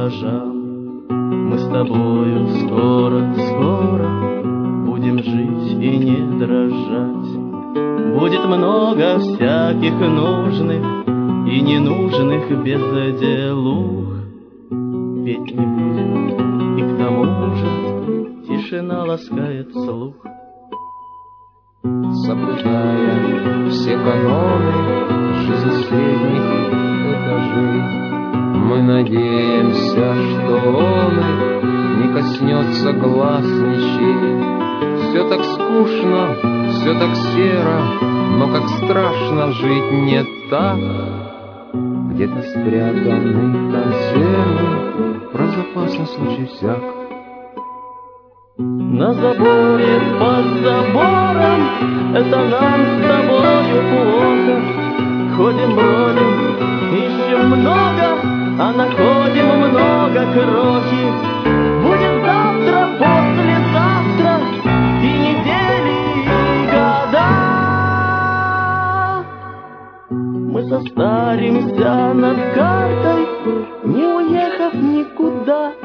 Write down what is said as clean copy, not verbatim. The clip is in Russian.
этажам. Мы с тобою скоро, скоро будем жить и не дрожать. Будет много всяких нужных и ненужных безделух. Петь не будем, и к тому же тишина ласкает слух. Соблюдая все каноны жизни средних этажей, мы надеемся, что он не коснется глаз ничей. Все так скучно, все так серо, но как страшно жить не так. Где-то спрятаны консервы, про запас на случай всяк. На заборе, под забором, это нам с тобою плохо. Ходим, бродим, ищем много, а находим много крохи. Будет завтра, послезавтра и недели, и года. Мы состаримся над картой, не уехав никуда.